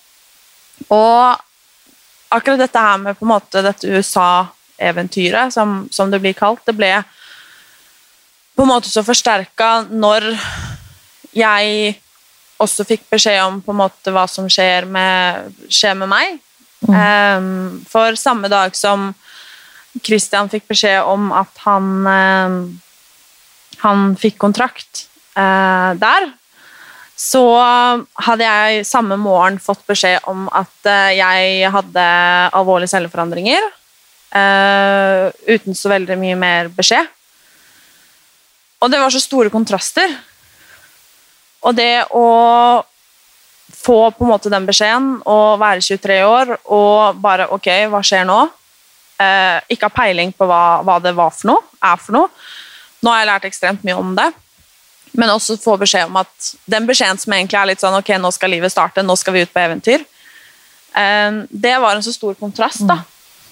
Og akkurat dette her med på en måte dette U S A-eventyret, som, som det blir kalt, det ble på en måte så forsterket når jeg også fikk beskjed om på en måte hva som skjer med, skjer med meg. Mm. Um, for samme dag som Christian fikk beskjed om at han, um, han fikk kontrakt uh, der, så hadde jeg samme morgen fått beskjed om at uh, jeg hadde alvorlige celleforandringer, uh, uten så veldig mye mer beskjed. Og det var så store kontraster. Og det å få på en måte den beskjeden, og være tjuetre år, og bare, ok, hva skjer nå? Eh, ikke ha peiling på hva, hva det var for noe, er for noe. Nå har jeg lært ekstremt mye om det. Men også få beskjed om at den beskjeden som egentlig er litt sånn, ok, nå skal livet starte, nå skal vi ut på eventyr. Eh, det var en så stor kontrast, da.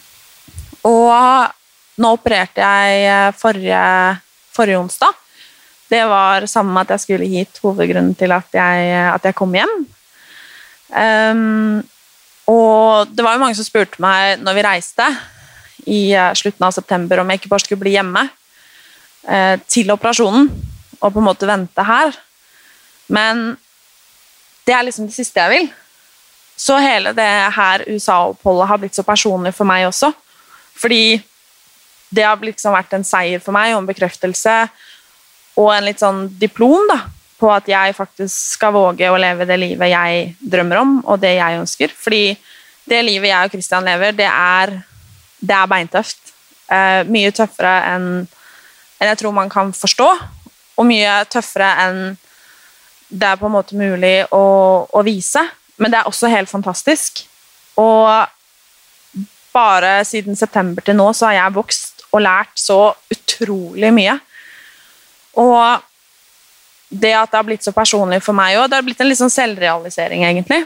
Og nå opererte jeg forrige, forrige onsdag. Det var sammen med at jeg skulle hit, hovedgrunnen til at jeg, at jeg kom hjem. Um, og det var jo mange som spurte meg når vi reiste i slutten av september om jeg ikke bare skulle bli hjemme uh, til operasjonen og på en måte vente her. Men det er liksom det siste jeg vil. Så hele det her U S A-oppholdet har blitt så personlig for meg også. Fordi det har liksom vært en seier for meg og en bekreftelse og en litt sånn diplom da, på at jeg faktisk skal våge å leve det livet jeg drømmer om, og det jeg ønsker. Fordi det livet jeg og Christian lever, det er, det er beintøft. Eh, mye tøffere enn, enn jeg tror man kan forstå, og mye tøffere enn det er på en måte mulig å, å vise. Men det er også helt fantastisk. Og bare siden september til nå så har jeg vokst og lært så utrolig mye. Og det at det har blitt så personlig for meg også, det har blitt en litt sånn selvrealisering egentlig.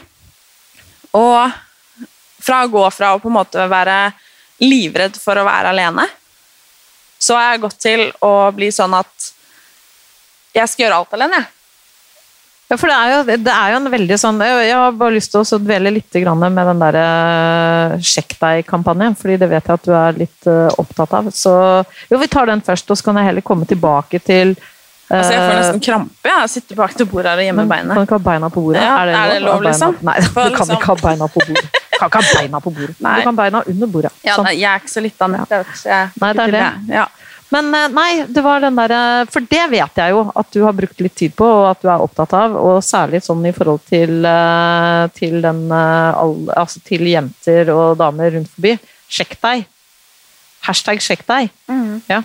Og fra å gå fra å på en måte være livredd for å være alene, så har jeg gått til å bli sånn at jeg skal gjøre alt alene. Ja, for det er, jo, det er jo en veldig sånn, jeg har bare lyst til å dvele litt med den der uh, sjekk deg-kampanjen, fordi det vet jeg at du er litt uh, opptatt av. Så jo, vi tar den først, og så kan jeg heller komme tilbake til Altså, jeg får nesten krampe, jeg sitter bak til bordet her og gjemmer beinet. Kan ikke ha beina på bordet? Ja, er det, er det lov, liksom? Nei, du kan liksom... ikke ha beina på bordet. Du kan ikke ha beina på bordet. Nei. Du kan ha beina under bordet. Ja, nei, jeg er ikke så litt annet. Ja. Nei, det er det. Ja. Men nei, det var den der, for det vet jeg jo at du har brukt litt tid på, og at du er opptatt av, og særlig sånn i forhold til, til, den, altså til jenter og damer rundt forbi. Sjekk deg. Hashtag sjekk deg. Mm. Ja.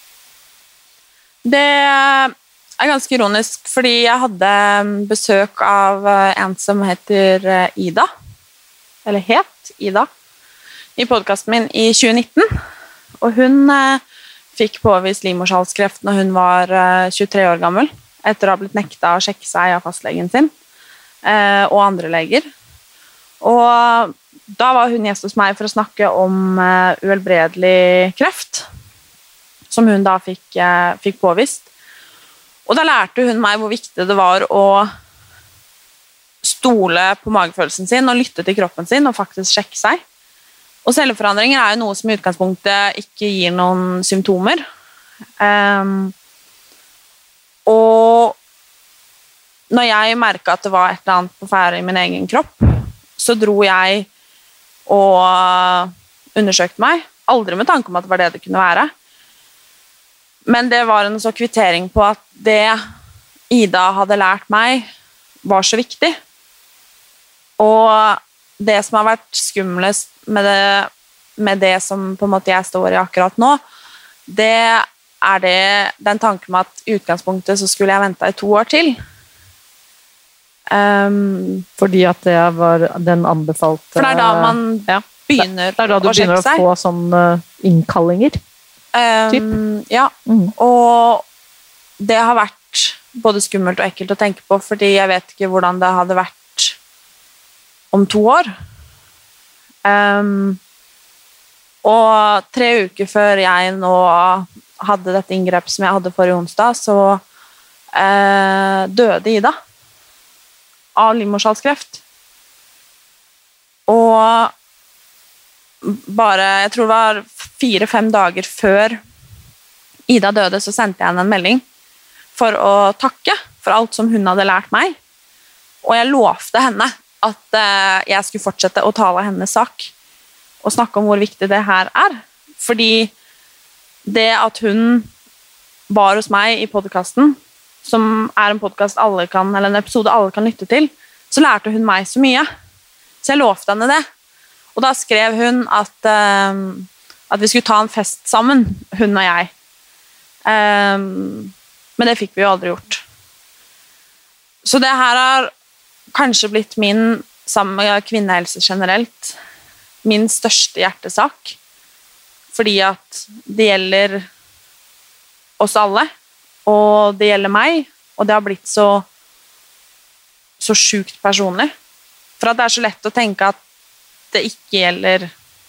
Det er ganske ironisk, fordi jeg hadde besøk av en som heter Ida, eller het Ida, i podcasten min i tjue nitten, og hun fikk påvist livmorshalskreft når hun var tjuetre år gammel, etter å ha blitt nekta å sjekke seg av fastlegen sin, og andre leger. Og da var hun gjest hos meg for å snakke om uhelbredelig kreft, som hun da fikk, fikk påvist. Og da lærte hun meg hvor viktig det var å stole på magefølelsen sin og lytte til kroppen sin og faktisk sjekke seg. Og celleforandringer er jo noe som i utgangspunktet ikke gir noen symptomer. Um, og når jeg merket at det var et eller annet på ferde i min egen kropp, så dro jeg og undersøkte meg. Aldri med tanke om at det var det det kunne være. Men det var en så kvittering på at det Ida hadde lært meg var så viktig. Og det som har vært skumlest med det, med det som på en måte jeg står i akkurat nå, det er det, den tanken med at i utgangspunktet så skulle jeg vente i to år til. Um, Fordi at det var den anbefalte... For det er da man ja, begynner å sjekke seg. Det er da du begynner å få sånne innkallinger. Um, ja, mm. Og det har vært både skummelt og ekkelt å tenke på, fordi jeg vet ikke hvordan det hadde vært om to år. Um, og tre uker før jeg nå hadde dette inngrepet som jeg hadde forrige onsdag, så uh, døde Ida av livmorshalskreft. Og bare, jeg tror det var fire-fem dager før Ida døde, så sendte jeg henne en melding for å takke for alt som hun hadde lært meg. Og jeg lovte henne at uh, jeg skulle fortsette å tale hennes sak og snakke om hvor viktig det her er. Fordi det at hun var hos meg i podcasten, som er en podcast alle kan, eller en episode alle kan lytte til, så lærte hun meg så mye. Så jeg lovte henne det. Og da skrev hun at, uh, at vi skulle ta en fest sammen, hun og jeg. Um, men det fikk vi jo aldri gjort. Så det her har kanskje blitt min, sammen med kvinnehelse generelt, min største hjertesak. Fordi at det gjelder oss alle, og det gjelder meg, og det har blitt så, så sjukt personlig. For at det er så lett å tenke at det ikke gjelder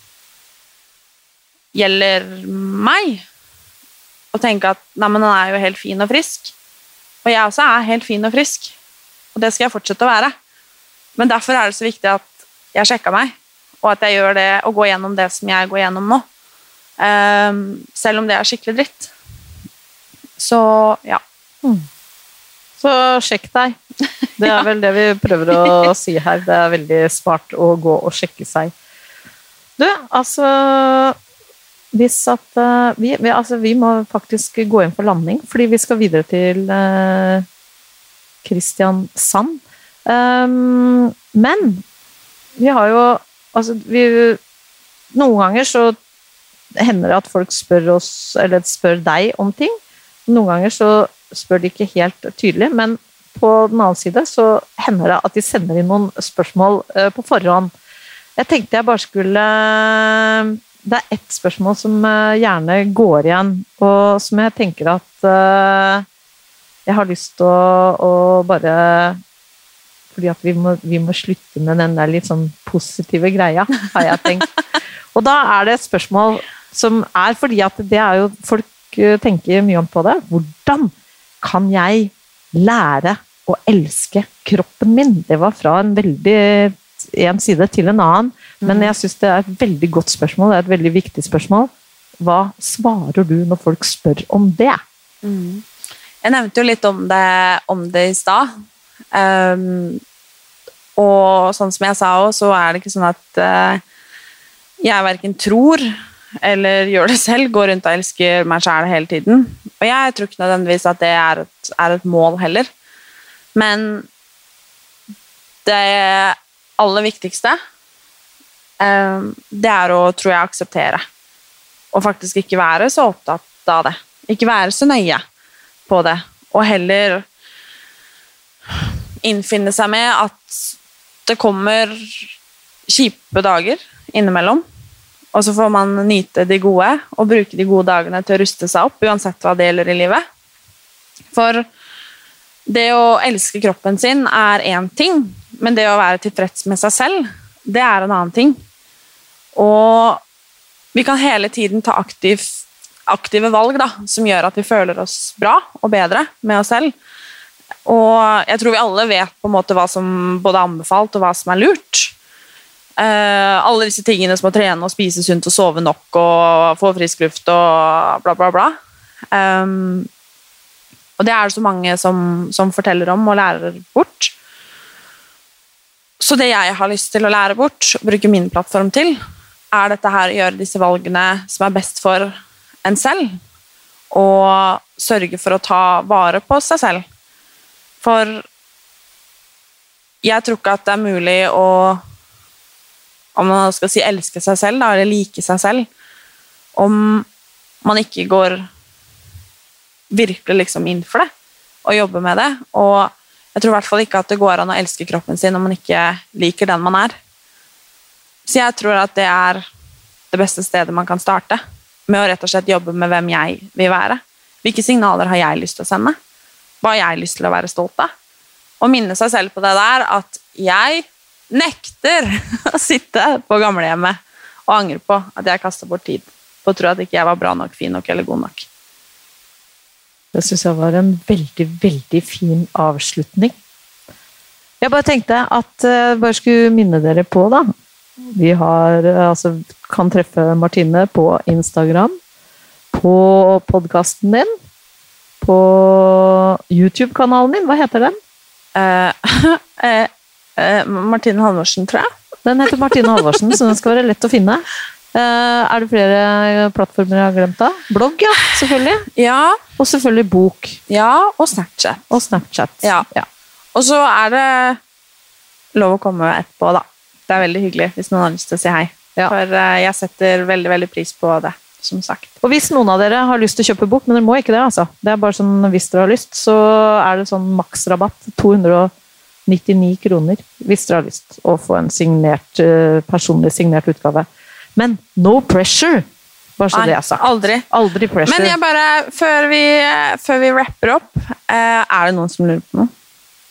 gjelder meg. Og tenke at nei, men den er jo helt fin og frisk. Og jeg også er helt fin og frisk. Og det skal jeg fortsette å være. Men derfor er det så viktig at jeg sjekker meg, og at jeg gjør det og går gjennom det som jeg går gjennom nå. Um, selv om det er skikkelig dritt. Så, ja. Mm. Så sjekk deg. Det er vel det vi prøver å si her. Det er veldig smart å gå og sjekke seg. Du, altså hvis at uh, vi, vi, altså, vi må faktisk gå inn for landing, fordi vi skal videre til uh, Kristiansand. Um, men vi har jo altså, vi, noen ganger så hender det at folk spør oss, eller spør deg om ting. Noen ganger så spør de ikke helt tydelig, men på den annen side så hender det at de sender inn noen spørsmål uh, på forhånd. Jeg tenkte jeg bare skulle uh, det er ett spørsmål som uh, gjerne går igjen, og som jeg tenker at uh, jeg har lyst til å, å bare fordi at vi må, vi må slutte med den der litt sånn positive greia, har jeg tenkt. Og da er det et spørsmål som er fordi at det er jo folk tenker mye om på det. Hvordan kan jeg lære å elske kroppen min? Det var fra en veldig en side til en annen, men jeg synes det er et veldig godt spørsmål, det er et veldig viktig spørsmål. Hva svarer du når folk spør om det? Mm. jeg nevnte jo litt om det, om det i stad. Um, og sånn som jeg sa også, så er det ikke sånn at uh, jeg hverken tror eller gjør det selv, går rundt og elsker meg selv hele tiden. Og jeg tror ikke nødvendigvis at det er et, er et mål heller. Men det aller viktigste, um, det er å, tror jeg, akseptere. Og faktisk ikke være så opptatt av det. Ikke være så nøye på det. Og heller innfinne seg med at det kommer kjipe dager innimellom. Og så får man nyte de gode, og bruke de gode dagene til å ruste seg opp, uansett hva det gjelder i livet. For det å elske kroppen sin er en ting, men det å være tilfreds med seg selv, det er en annen ting. Og vi kan hele tiden ta aktiv, aktive valg da, som gjør at vi føler oss bra og bedre med oss selv. Og jeg tror vi alle vet på en måte hva som både er anbefalt og hva som er lurt. Uh, alle disse tingene som å trene og spise sunt og sove nok og få frisk luft og bla bla bla. Um, og det er det så mange som, som forteller om og lærer bort. Så det jeg har lyst til å lære bort, og bruke min plattform til, er dette her å gjøre disse valgene som er best for en selv, og sørge for å ta vare på seg selv. For jeg tror ikke at det er mulig å, om man skal si elske seg selv, da, eller like seg selv, om man ikke går virkelig liksom inn for det, og jobber med det. Og jeg tror i hvert fall ikke at det går an å elske kroppen sin om man ikke liker den man er. Så jeg tror at det er det beste stedet man kan starte, med å rett og slett jobbe med hvem jeg vil være. Hvilke signaler har jeg lyst til å sende? Hva har jeg lyst til å være stolt av? Og minne seg selv på det der, at jeg nekter å sitte på gamlehjemmet og angre på at jeg kastet bort tid, på å tro at ikke jeg var bra nok, fin nok eller god nok. Det synes jeg var en veldig, veldig fin avslutning. Jeg bare tenkte at jeg bare skulle minne dere på da. Vi har, altså, kan treffe Martine på Instagram, på podcasten din, på YouTube-kanalen din. Hva heter den? Uh, uh, uh, Martine Halvorsen, tror jeg. Den heter Martine Halvorsen, så den skal være lett å finne. Uh, er det flere plattformer jeg har glemt da? Blogg, ja, selvfølgelig. Ja. Og selvfølgelig bok. Ja, og Snapchat. Og Snapchat. Ja. Ja. Og så er det lov å komme etterpå da. Det er veldig hyggelig hvis noen har lyst til å si hei. Ja. For uh, jeg setter veldig, veldig pris på det, som sagt. Og hvis noen av dere har lyst til å kjøpe bok, men dere må ikke det, altså. Det er bare sånn, hvis dere har lyst, så er det sånn maksrabatt, to hundre og nittini kroner, hvis dere har lyst å få en signert, uh, personlig signert utgave. Men no pressure! Bare så Nei, det er sagt. Aldri. Aldri pressure. Men jeg bare, før vi, før vi rapper opp, uh, er det noen som lurer på noe?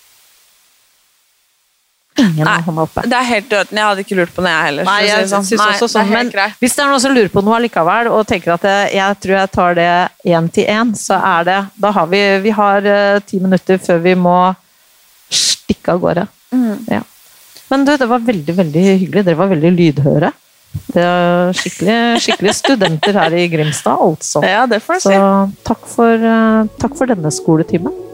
Ingen har hånda oppe. Det er helt døden. Jeg hadde ikke lurt på det jeg heller. Nei, jeg si sånn. synes også Nei, sånn, det men hvis det er noen som lurer på noe allikevel, og tenker at jeg, jeg tror jeg tar det en til en, så er det, da har vi, vi har uh, ti minutter før vi må stikke av gårde. Mm. Ja. Men du, det var veldig, veldig hyggelig. Dere var veldig lydhøre. Det er skikkelig, skikkelig studenter her i Grimstad, altså. Ja, det får du så si. takk for, uh, takk for denne skoletimen.